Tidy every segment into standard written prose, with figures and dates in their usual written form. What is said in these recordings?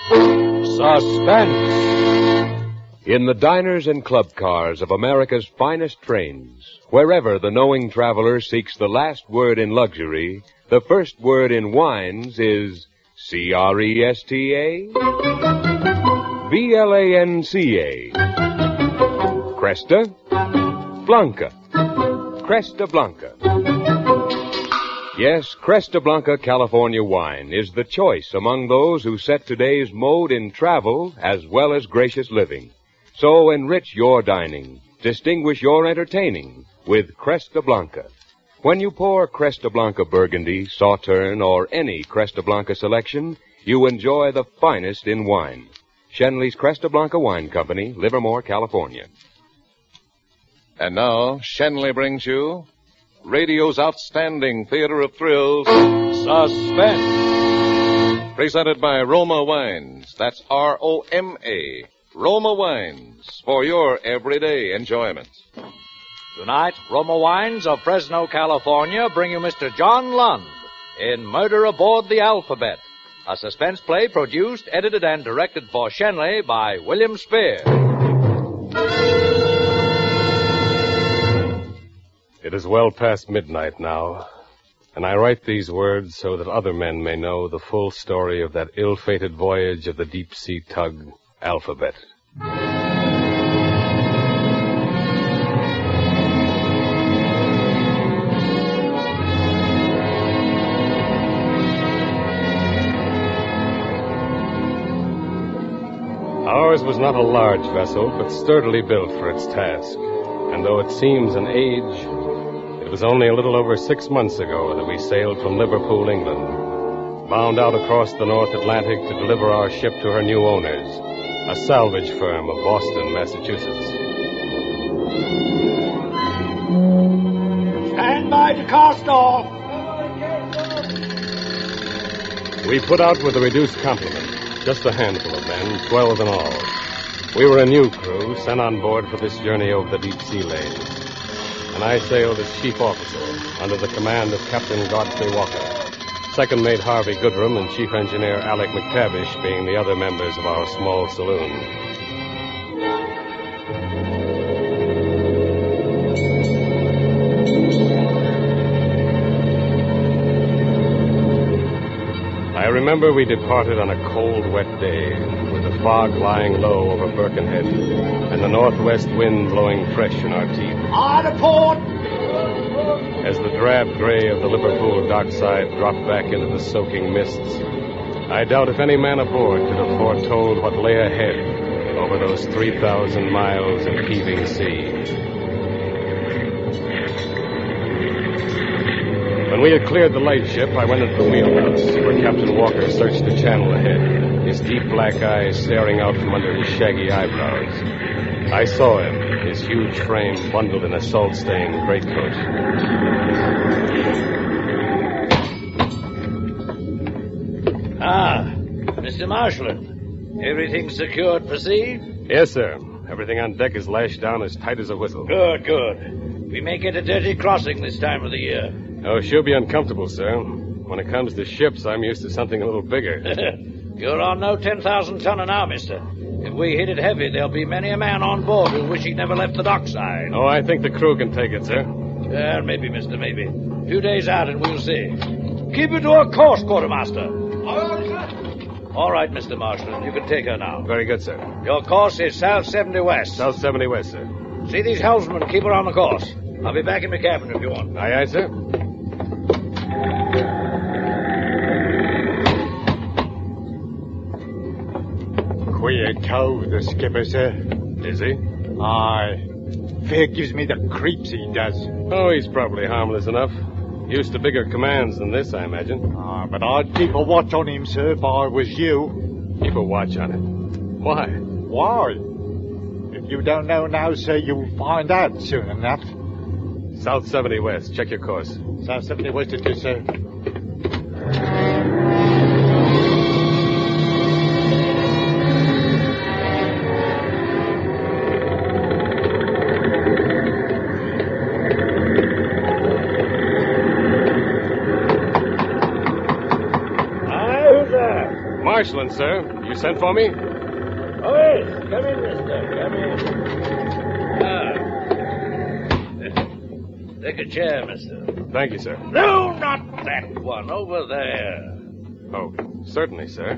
Suspense. In the diners and club cars of America's finest trains, wherever the knowing traveler seeks the last word in luxury, the first word in wines is C-R-E-S-T-A, B-L-A-N-C-A. Cresta Blanca. Cresta Blanca. Yes, Cresta Blanca California wine is the choice among those who set today's mode in travel as well as gracious living. So enrich your dining, distinguish your entertaining with Cresta Blanca. When you pour Cresta Blanca Burgundy, Sauterne, or any Cresta Blanca selection, you enjoy the finest in wine. Schenley's Cresta Blanca Wine Company, Livermore, California. And now, Schenley brings you radio's outstanding theater of thrills, Suspense. Presented by Roma Wines. That's R-O-M-A. Roma Wines, for your everyday enjoyment. Tonight, Roma Wines of Fresno, California, bring you Mr. John Lund in Murder Aboard the Alphabet, a suspense play produced, edited, and directed for Schenley by William Spear. It is well past midnight now, and I write these words so that other men may know the full story of that ill-fated voyage of the deep-sea tug, Alphabet. Ours was not a large vessel, but sturdily built for its task. And though it seems an age, it was only a little over 6 months ago that we sailed from Liverpool, England, bound out across the North Atlantic to deliver our ship to her new owners, a salvage firm of Boston, Massachusetts. Stand by to cast off. We put out with a reduced complement, just a handful of men, 12 in all. We were a new crew, sent on board for this journey over the deep sea lanes. And I sailed as chief officer, under the command of Captain Godfrey Walker, second mate Harvey Goodrum, and chief engineer Alec McTavish being the other members of our small saloon. I remember we departed on a cold, wet day, with the fog lying low over Birkenhead, and the northwest wind blowing fresh in our teeth. On a port! As the drab gray of the Liverpool dockside dropped back into the soaking mists, I doubt if any man aboard could have foretold what lay ahead over those 3,000 miles of heaving sea. When we had cleared the lightship, I went into the wheelhouse, where Captain Walker searched the channel ahead, his deep black eyes staring out from under his shaggy eyebrows. I saw him, his huge frame bundled in a salt-stained greatcoat. Ah, Mr. Marshland, everything secured for sea? Yes, sir. Everything on deck is lashed down as tight as a whistle. Good, good. We may get a dirty crossing this time of the year. Oh, she'll be uncomfortable, sir. When it comes to ships, I'm used to something a little bigger. You're on no 10,000-tonner now, mister. If we hit it heavy, there'll be many a man on board who'll wish he'd never left the dockside. Oh, I think the crew can take it, sir. Maybe, mister, maybe. 2 days out and we'll see. Keep it to our course, quartermaster. All right, Mr. Marshland, you can take her now. Very good, sir. Your course is south 70 west. South 70 west, sir. See these helmsmen, keep her on the course. I'll be back in my cabin if you want. Aye, aye, sir. Queer toe, the skipper, sir. Is he? Aye. Fair gives me the creeps, he does. Oh, he's probably harmless enough. Used to bigger commands than this, I imagine. But I'd keep a watch on him, sir, if I was you. Keep a watch on him. Why? Why? If you don't know now, sir, you'll find out soon enough. South 70 west. Check your course. South 70 west it is, sir. Marshland, sir. You sent for me? Oh, yes. Come in, mister. Come in. Take a chair, mister. Thank you, sir. No, not that one. Over there. Oh, certainly, sir.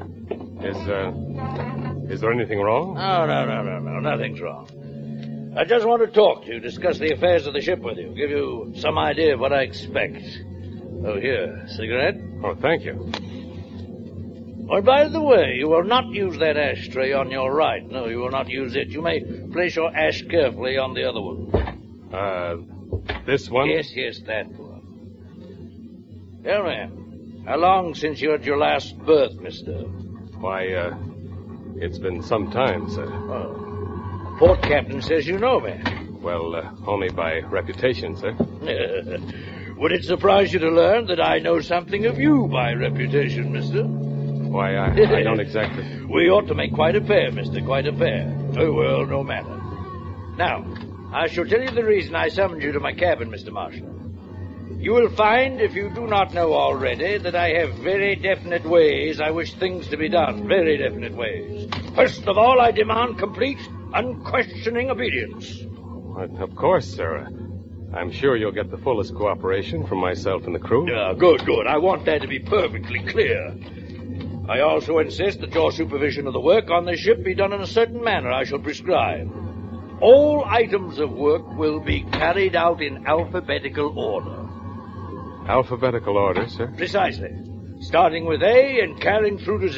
Is there anything wrong? No. Nothing's wrong. I just want to talk to you, discuss the affairs of the ship with you, give you some idea of what I expect. Oh, here, cigarette? Oh, thank you. Oh, by the way, you will not use that ashtray on your right. No, you will not use it. You may place your ash carefully on the other one. This one? Yes, that one. Tell me, how long since you had your last birth, mister? Why, it's been some time, sir. Oh. Port captain says you know me. Well, only by reputation, sir. Would it surprise you to learn that I know something of you by reputation, mister? Why, I don't exactly... We ought to make quite a pair, mister, quite a pair. Oh, well, no matter. Now, I shall tell you the reason I summoned you to my cabin, Mr. Marshall. You will find, if you do not know already, that I have very definite ways I wish things to be done. Very definite ways. First of all, I demand complete, unquestioning obedience. Of course, sir. I'm sure you'll get the fullest cooperation from myself and the crew. Good. I want that to be perfectly clear. I also insist that your supervision of the work on this ship be done in a certain manner I shall prescribe. All items of work will be carried out in alphabetical order. Alphabetical order, sir? Precisely. Starting with A and carrying through to Z.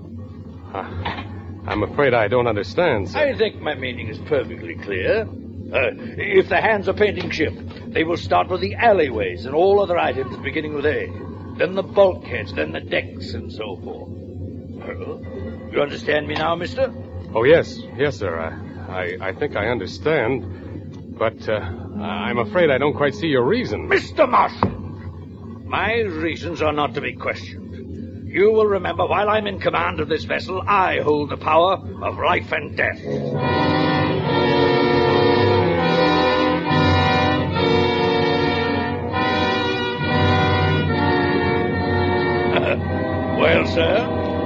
I'm afraid I don't understand, sir. I think my meaning is perfectly clear. If the hands are painting ship, they will start with the alleyways and all other items beginning with A. Then the bulkheads, then the decks, and so forth. You understand me now, mister? Oh, yes, sir. I think I understand. But I'm afraid I don't quite see your reason. Mr. Marshall! My reasons are not to be questioned. You will remember, while I'm in command of this vessel, I hold the power of life and death. Well, sir?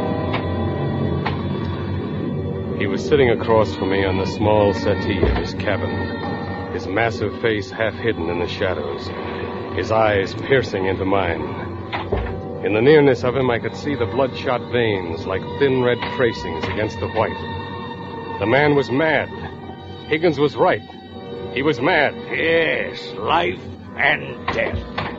He was sitting across from me on the small settee of his cabin, his massive face half hidden in the shadows, his eyes piercing into mine. In the nearness of him, I could see the bloodshot veins like thin red tracings against the white. The man was mad. Higgins was right. He was mad. Yes, life and death.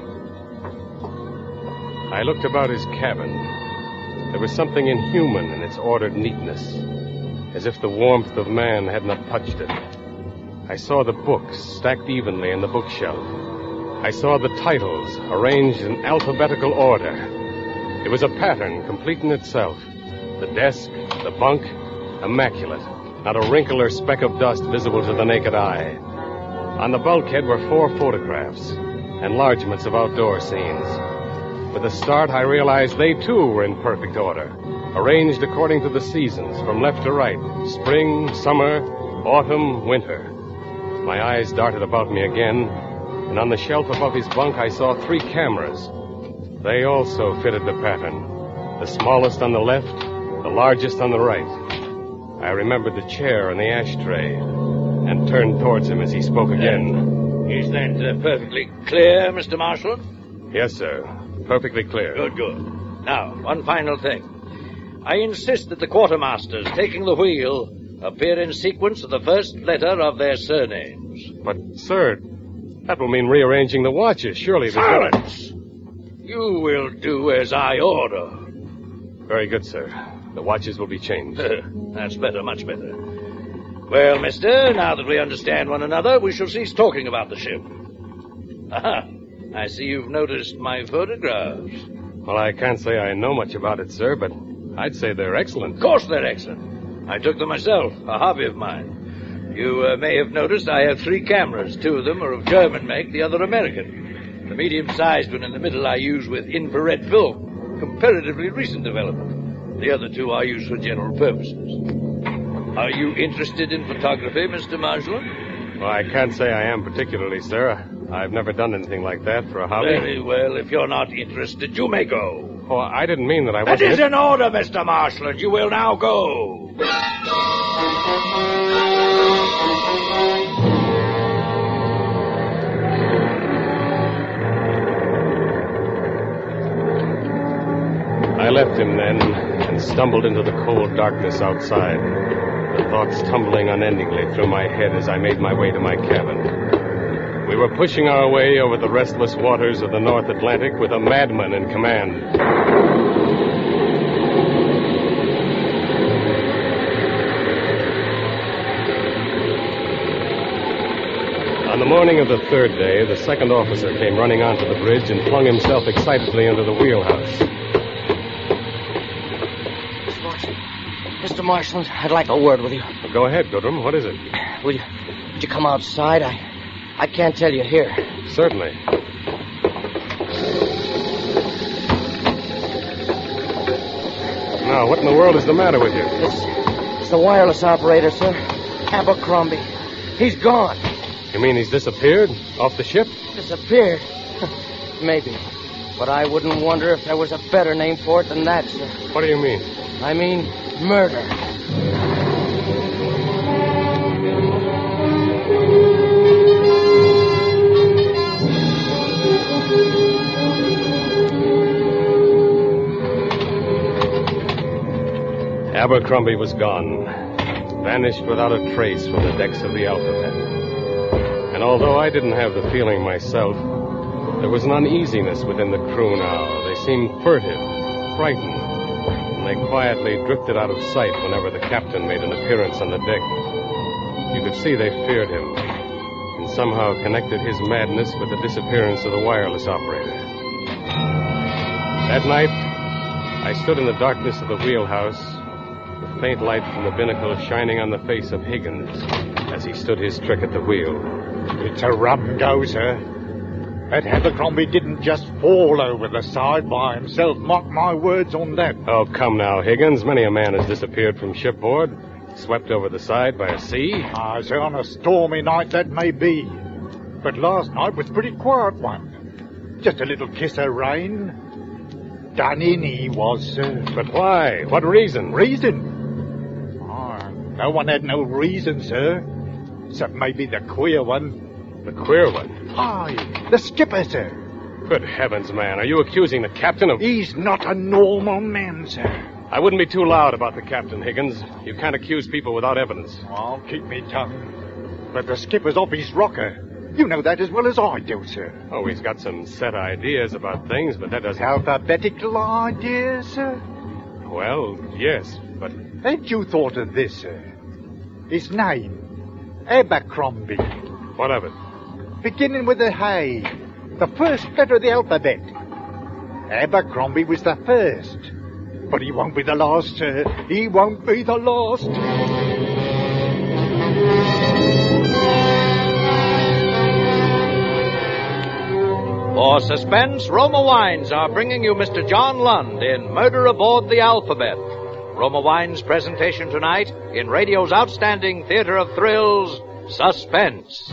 I looked about his cabin. There was something inhuman in its ordered neatness, as if the warmth of man had not touched it. I saw the books stacked evenly in the bookshelf. I saw the titles arranged in alphabetical order. It was a pattern complete in itself. The desk, the bunk, immaculate. Not a wrinkle or speck of dust visible to the naked eye. On the bulkhead were 4 photographs, enlargements of outdoor scenes. With a start, I realized they, too, were in perfect order, arranged according to the seasons, from left to right, spring, summer, autumn, winter. My eyes darted about me again, and on the shelf above his bunk, I saw 3 cameras. They also fitted the pattern, the smallest on the left, the largest on the right. I remembered the chair and the ashtray, and turned towards him as he spoke again. Is that perfectly clear, Mr. Marshall? Yes, sir. Perfectly clear. Good. Now, one final thing. I insist that the quartermasters taking the wheel appear in sequence of the first letter of their surnames. But, sir, that will mean rearranging the watches. Surely there's... Silence! You will do as I order. Very good, sir. The watches will be changed. That's better, much better. Well, mister, now that we understand one another, we shall cease talking about the ship. Aha! I see you've noticed my photographs. Well, I can't say I know much about it, sir, but I'd say they're excellent. Of course they're excellent. I took them myself, a hobby of mine. You may have noticed I have 3 cameras. 2 of them are of German make, the other American. The medium-sized one in the middle I use with infrared film, comparatively recent development. The other 2 I use for general purposes. Are you interested in photography, Mr. Marshall? Well, I can't say I am particularly, sir. I've never done anything like that for a hobby. Very well. If you're not interested, you may go. Oh, I didn't mean that I That wasn't... is an order, Mr. Marshal, and you will now go. I left him then and stumbled into the cold darkness outside, the thoughts tumbling unendingly through my head as I made my way to my cabin. We were pushing our way over the restless waters of the North Atlantic with a madman in command. On the morning of the third day, the second officer came running onto the bridge and flung himself excitedly into the wheelhouse. Mr. Marshal, I'd like a word with you. Well, go ahead, Goodrum. What is it? Would you come outside? I can't tell you here. Certainly. Now, what in the world is the matter with you? It's the wireless operator, sir. Abercrombie. He's gone. You mean he's disappeared? Off the ship? Disappeared? Maybe. But I wouldn't wonder if there was a better name for it than that, sir. What do you mean? I mean, murder. Abercrombie was gone, vanished without a trace from the decks of the Alphabet. And although I didn't have the feeling myself, there was an uneasiness within the crew now. They seemed furtive, frightened, and they quietly drifted out of sight whenever the captain made an appearance on the deck. You could see they feared him, and somehow connected his madness with the disappearance of the wireless operator. That night, I stood in the darkness of the wheelhouse, the faint light from the binnacle shining on the face of Higgins as he stood his trick at the wheel. It's a rum go, sir. That Abercrombie didn't just fall over the side by himself. Mark my words on that. Oh, come now, Higgins. Many a man has disappeared from shipboard, swept over the side by a sea. Ah, sir, on a stormy night that may be. But last night was a pretty quiet one. Just a little kiss of rain. Done in he was, sir. But why? What reason? Reason? Ah, no one had no reason, sir. Except maybe the queer one. The queer one? Aye, the skipper, sir. Good heavens, man. Are you accusing the captain of... He's not a normal man, sir. I wouldn't be too loud about the captain, Higgins. You can't accuse people without evidence. I'll keep me tongue. But the skipper's off his rocker. You know that as well as I do, sir. Oh, he's got some set ideas about things, but that doesn't... Alphabetical ideas, sir? Well, yes, but... Ain't you thought of this, sir? His name, Abercrombie. What of it? Beginning with a Hay. The first letter of the alphabet. Abercrombie was the first. But he won't be the last, sir. He won't be the last. For suspense, Roma Wines are bringing you Mr. John Lund in Murder Aboard the Alphabet. Roma Wines' presentation tonight in radio's outstanding theater of thrills, Suspense.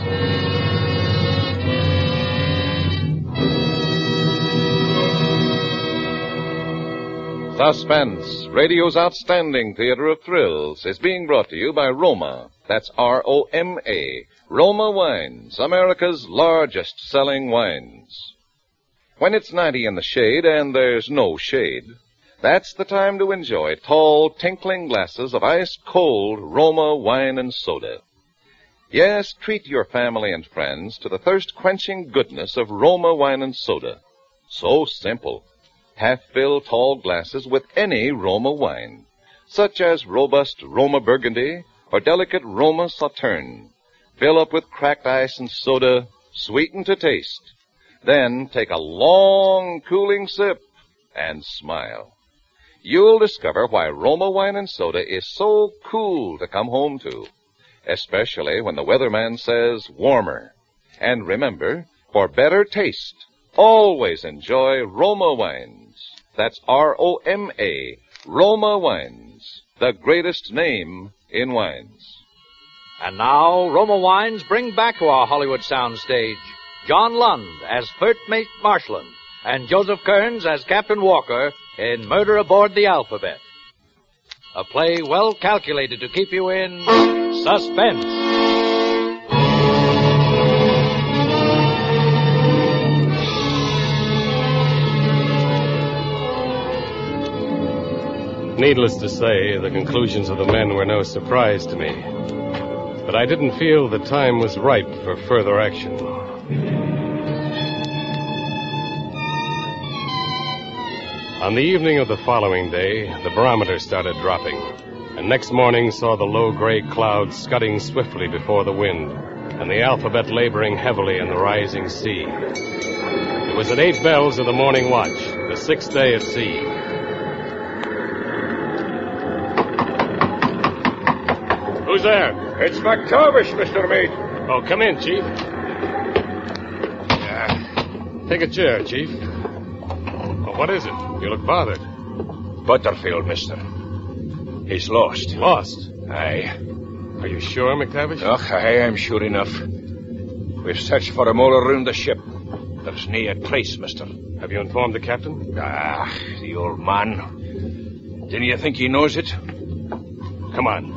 Suspense, radio's outstanding theater of thrills, is being brought to you by Roma. That's R-O-M-A. Roma Wines, America's largest selling wines. When it's 90 in the shade and there's no shade, that's the time to enjoy tall, tinkling glasses of ice-cold Roma wine and soda. Yes, treat your family and friends to the thirst-quenching goodness of Roma wine and soda. So simple. Half-fill tall glasses with any Roma wine, such as robust Roma Burgundy or delicate Roma Sauterne. Fill up with cracked ice and soda, sweeten to taste. Then take a long, cooling sip and smile. You'll discover why Roma wine and soda is so cool to come home to, especially when the weatherman says warmer. And remember, for better taste, always enjoy Roma wines. That's R-O-M-A, Roma Wines, the greatest name in wines. And now, Roma Wines bring back to our Hollywood soundstage John Lund as First Mate Marshland, and Joseph Kearns as Captain Walker in Murder Aboard the Alphabet. A play well calculated to keep you in suspense. Needless to say, the conclusions of the men were no surprise to me. But I didn't feel the time was ripe for further action. On the evening of the following day, the barometer started dropping, and next morning saw the low gray clouds scudding swiftly before the wind, and the Alphabet laboring heavily in the rising sea. It was at 8 bells of the morning watch, the 6th day at sea. Who's there? It's McTavish, Mr. Mate. Oh, come in, Chief. Take a chair, Chief. Oh, what is it? You look bothered. Butterfield, mister. He's lost. Lost? Aye. Are you sure, McTavish? Aye, I'm sure enough. We've searched for him all around the ship. There's nae a trace, mister. Have you informed the captain? The old man. Didn't you think he knows it? Come on.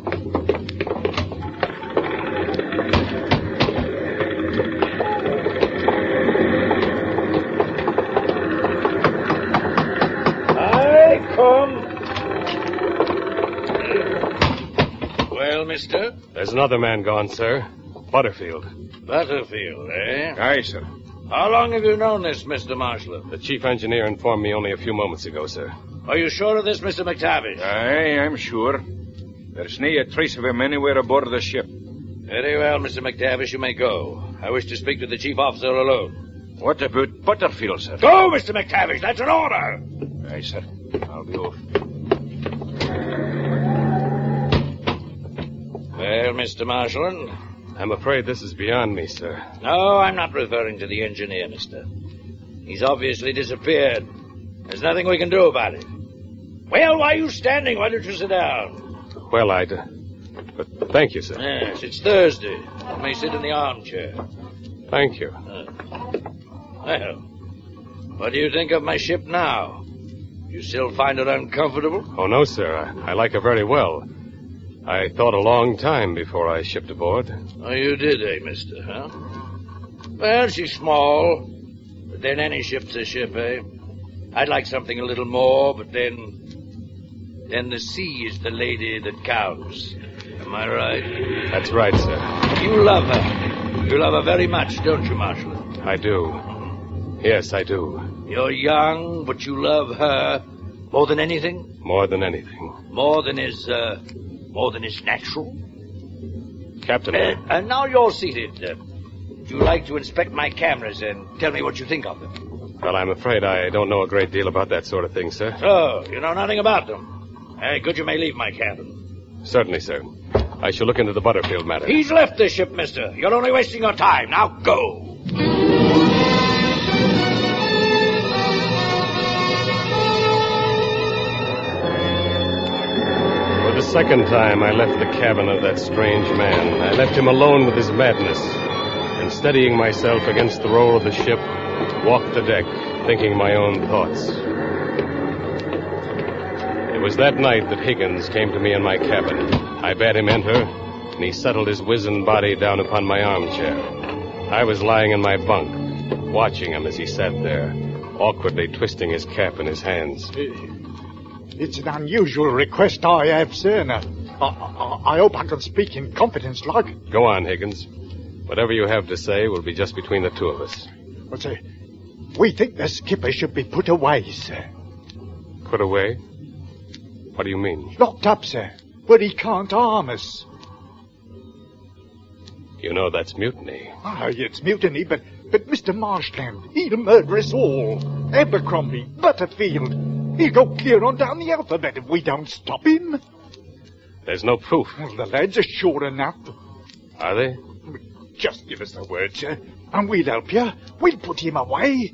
Well, mister? There's another man gone, sir. Butterfield. Butterfield, eh? Aye, sir. How long have you known this, Mr. Marshland? The chief engineer informed me only a few moments ago, sir. Are you sure of this, Mr. McTavish? Aye, I'm sure. There's nae a trace of him anywhere aboard the ship. Very well, Mr. McTavish, you may go. I wish to speak to the chief officer alone. What about Butterfield, sir? Go, Mr. McTavish. That's an order. Aye, sir. I'll be off. Well, Mr. Marshland? I'm afraid this is beyond me, sir. No, I'm not referring to the engineer, mister. He's obviously disappeared. There's nothing we can do about it. Well, why are you standing? Why don't you sit down? Well, but thank you, sir. Yes, it's Thursday. You may sit in the armchair. Thank you. Well, what do you think of my ship now? You still find it uncomfortable? Oh, no, sir. I like her very well. I thought a long time before I shipped aboard. Oh, you did, eh, mister, huh? Well, she's small, but then any ship's a ship, eh? I'd like something a little more, but then the sea is the lady that counts. Am I right? That's right, sir. You love her. You love her very much, don't you, Marshland? I do. Yes, I do. You're young, but you love her more than anything? More than anything. More than is natural? Captain. And now you're seated. Would you like to inspect my cameras and tell me what you think of them? Well, I'm afraid I don't know a great deal about that sort of thing, sir. Oh, you know nothing about them. Good, you may leave my cabin. Certainly, sir. I shall look into the Butterfield matter. He's left the ship, mister. You're only wasting your time. Now go. For the second time, I left the cabin of that strange man. I left him alone with his madness, and steadying myself against the roll of the ship, walked the deck, thinking my own thoughts. It was that night that Higgins came to me in my cabin. I bade him enter, and he settled his wizened body down upon my armchair. I was lying in my bunk, watching him as he sat there, awkwardly twisting his cap in his hands. It's an unusual request I have, sir. I hope I can speak in confidence, like. Go on, Higgins. Whatever you have to say will be just between the two of us. Well, sir, we think the skipper should be put away, sir. Put away? What do you mean? Locked up, sir, where he can't harm us. You know that's mutiny. It's mutiny, but Mr. Marshland, he'll murder us all. Abercrombie, Butterfield. He'll go clear on down the alphabet if we don't stop him. There's no proof. Well, the lads are sure enough. Are they? Just give us the word, sir, and we'll help you. We'll put him away.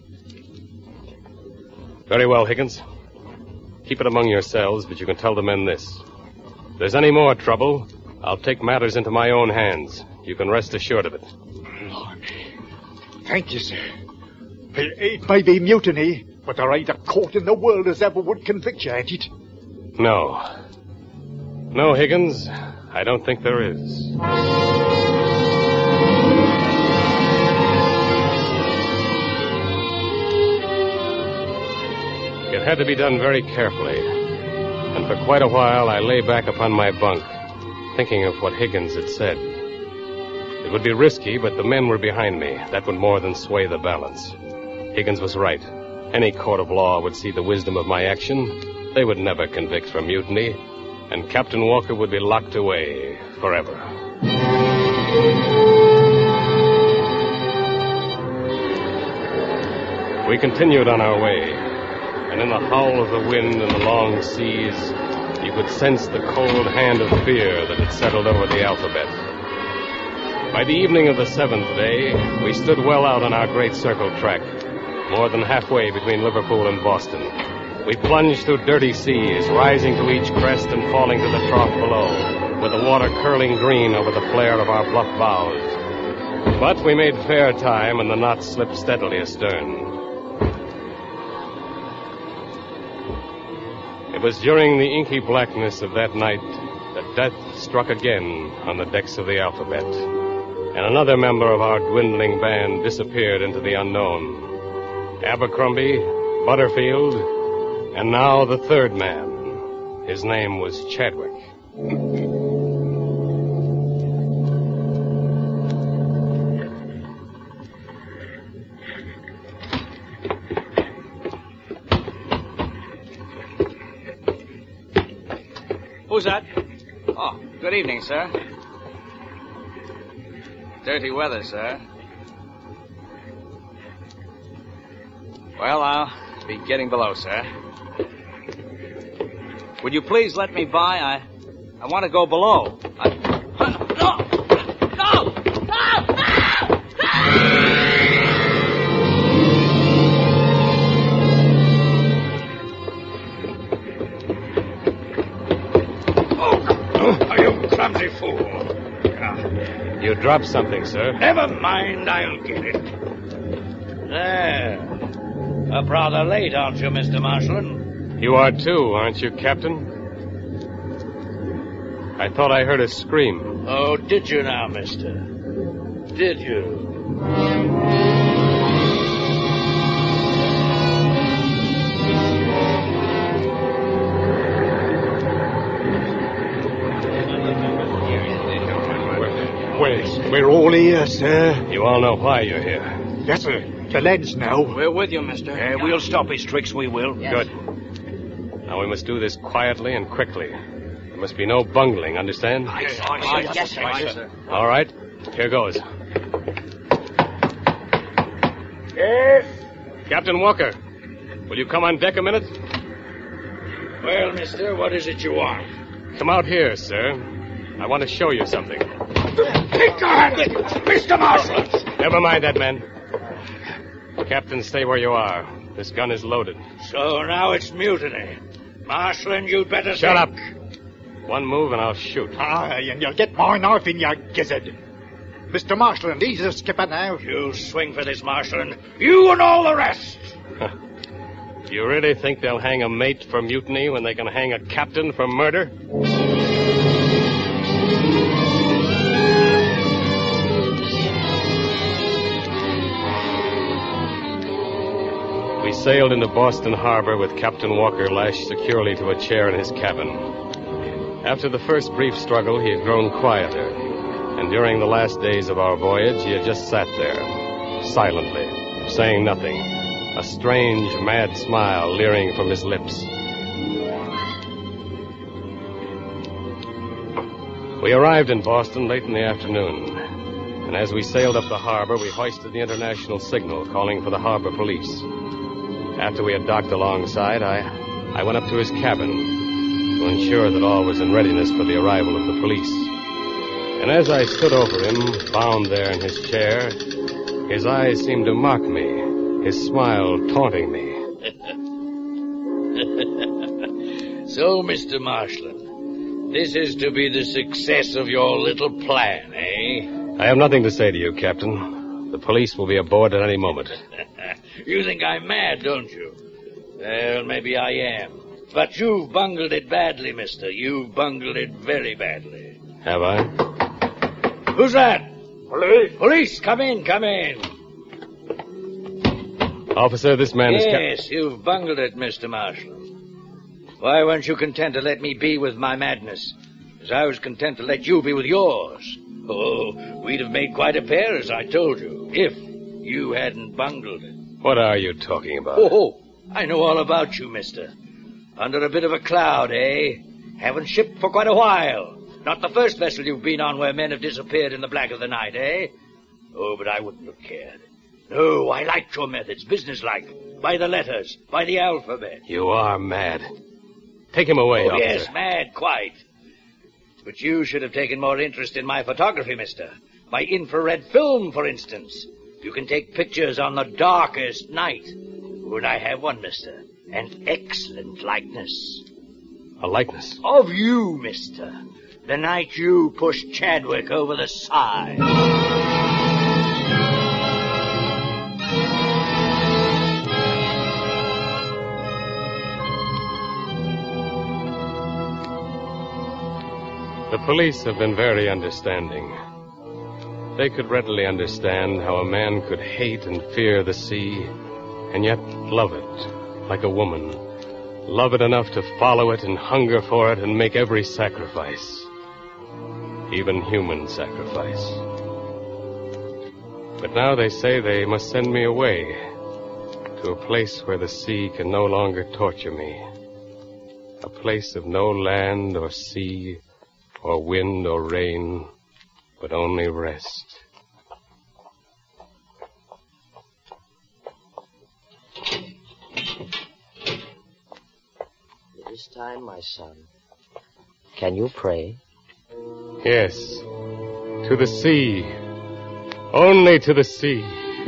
Very well, Higgins. Keep it among yourselves, but you can tell the men this. If there's any more trouble, I'll take matters into my own hands. You can rest assured of it. Thank you, sir. It may be mutiny, but there ain't a court in the world as ever would convict you at it. No. No, Higgins, I don't think there is. It had to be done very carefully, and for quite a while I lay back upon my bunk, thinking of what Higgins had said. It would be risky, but the men were behind me. That would more than sway the balance. Higgins was right. Any court of law would see the wisdom of my action. They would never convict for mutiny, and Captain Walker would be locked away forever. We continued on our way, and in the howl of the wind and the long seas, you could sense the cold hand of fear that had settled over the alphabet. By the evening of the 7th day, we stood well out on our great circle track, more than halfway between Liverpool and Boston. We plunged through dirty seas, rising to each crest and falling to the trough below, with the water curling green over the flare of our bluff bows. But we made fair time, and the knot slipped steadily astern. It was during the inky blackness of that night that death struck again on the decks of the Alphabet, and another member of our dwindling band disappeared into the unknown. Abercrombie, Butterfield, and now the third man. His name was Chadwick. Who's that? Oh, good evening, sir. Dirty weather, sir. Well, I'll be getting below, sir. Would you please let me by? I want to go below. No! No! No! Oh, you clumsy fool. You dropped something, sir. Never mind, I'll get it. There. Up rather late, aren't you, Mr. Marshland? You are too, aren't you, Captain? I thought I heard a scream. Oh, did you now, mister? Did you? We're all here, sir. You all know why you're here. Yes, sir. The lads know. We're with you, mister. We'll stop his tricks, we will. Yes. Good. Now we must do this quietly and quickly. There must be no bungling, understand? Yes, sir. All right, here goes. Yes? Captain Walker, will you come on deck a minute? Well, mister, what is it you want? Come out here, sir. I want to show you something. Take your hand, Mr. Marshland! Never mind that, man. Captain, stay where you are. This gun is loaded. So now it's mutiny. Marshland, you'd better Shut think. up. One move and I'll shoot. Aye, and you'll get my knife in your gizzard. Mr. Marshland, he's the skipper now. You swing for this, Marshland. You and all the rest. Do you really think they'll hang a mate for mutiny when they can hang a captain for murder? We sailed into Boston Harbor with Captain Walker lashed securely to a chair in his cabin. After the first brief struggle, he had grown quieter, and during the last days of our voyage, he had just sat there, silently, saying nothing, a strange, mad smile leering from his lips. We arrived in Boston late in the afternoon, and as we sailed up the harbor, we hoisted the international signal calling for the harbor police. After we had docked alongside, I went up to his cabin to ensure that all was in readiness for the arrival of the police. And as I stood over him, bound there in his chair, his eyes seemed to mock me, his smile taunting me. So, Mr. Marshland, this is to be the success of your little plan, eh? I have nothing to say to you, Captain. The police will be aboard at any moment. You think I'm mad, don't you? Well, maybe I am. But you've bungled it badly, mister. You've bungled it very badly. Have I? Who's that? Police. Police, come in, come in. Officer, this man is... Yes, you've bungled it, Mr. Marshall. Why weren't you content to let me be with my madness, as I was content to let you be with yours? Oh, we'd have made quite a pair, as I told you, if you hadn't bungled it. What are you talking about? Oh, I know all about you, mister. Under a bit of a cloud, eh? Haven't shipped for quite a while. Not the first vessel you've been on where men have disappeared in the black of the night, eh? Oh, but I wouldn't have cared. No, I liked your methods, businesslike. By the letters, by the alphabet. You are mad. Take him away, officer. Yes, mad, quite. But you should have taken more interest in my photography, mister. My infrared film, for instance. You can take pictures on the darkest night. Would I have one, mister? An excellent likeness. A likeness? Of you, mister. The night you pushed Chadwick over the side. The police have been very understanding. They could readily understand how a man could hate and fear the sea, and yet love it like a woman. Love it enough to follow it and hunger for it and make every sacrifice. Even human sacrifice. But now they say they must send me away to a place where the sea can no longer torture me. A place of no land or sea or wind or rain, but only rest. This time, my son, can you pray? Yes, to the sea. Only to the sea.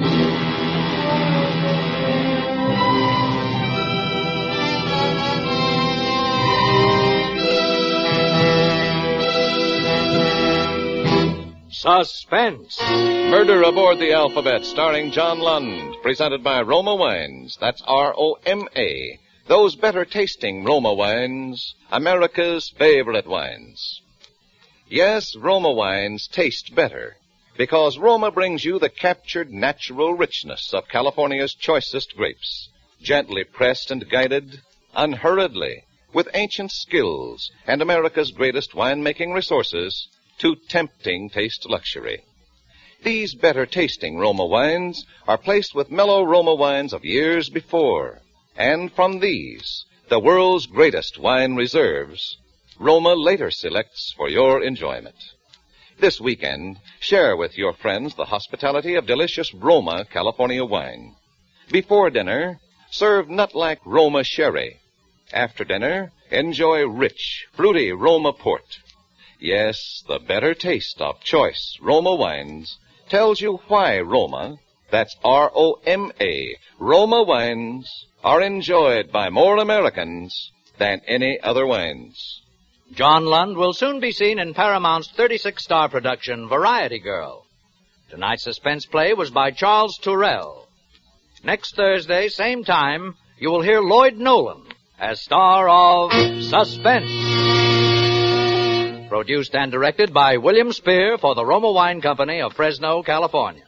Suspense. Murder Aboard the Alphabet, starring John Lund, presented by Roma Wines. That's R-O-M-A. Those better-tasting Roma wines, America's favorite wines. Yes, Roma wines taste better, because Roma brings you the captured natural richness of California's choicest grapes, gently pressed and guided, unhurriedly, with ancient skills and America's greatest winemaking resources, to tempting taste luxury. These better-tasting Roma wines are placed with mellow Roma wines of years before, and from these, the world's greatest wine reserves, Roma later selects for your enjoyment. This weekend, share with your friends the hospitality of delicious Roma California wine. Before dinner, serve nut-like Roma sherry. After dinner, enjoy rich, fruity Roma port. Yes, the better taste of choice Roma wines tells you why Roma, that's R-O-M-A, Roma wines, are enjoyed by more Americans than any other wines. John Lund will soon be seen in Paramount's 36-star production, Variety Girl. Tonight's suspense play was by Charles Turrell. Next Thursday, same time, you will hear Lloyd Nolan as star of Suspense. Produced and directed by William Spear for the Roma Wine Company of Fresno, California.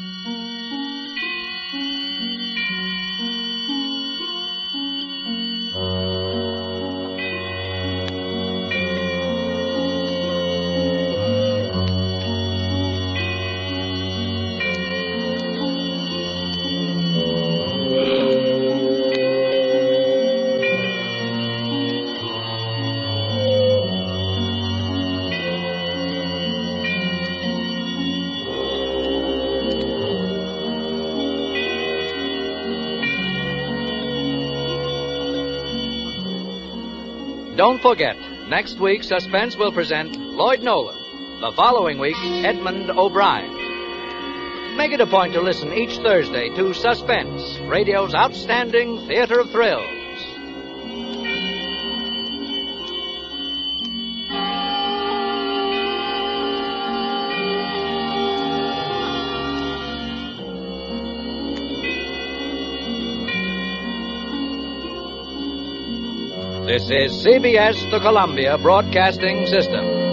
Don't forget, next week Suspense will present Lloyd Nolan. The following week, Edmund O'Brien. Make it a point to listen each Thursday to Suspense, radio's outstanding theater of thrills. This is CBS, the Columbia Broadcasting System.